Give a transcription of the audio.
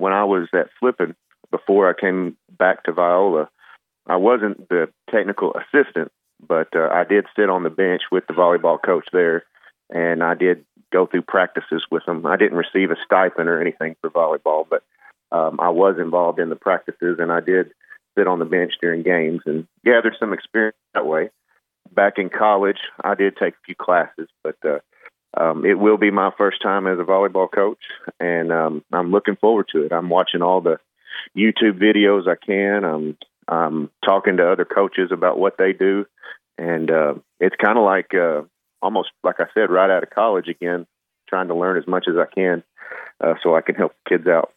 when I was at Flippin, before I came back to Viola, I wasn't the technical assistant, but I did sit on the bench with the volleyball coach there, and I did go through practices with them. I didn't receive a stipend or anything for volleyball, but I was involved in the practices, and I did sit on the bench during games and gathered some experience that way. Back in college, I did take a few classes, but it will be my first time as a volleyball coach, and I'm looking forward to it. I'm watching all the YouTube videos I can. I'm talking to other coaches about what they do, and it's kind of like almost like I said, right out of college again, trying to learn as much as I can so I can help kids out.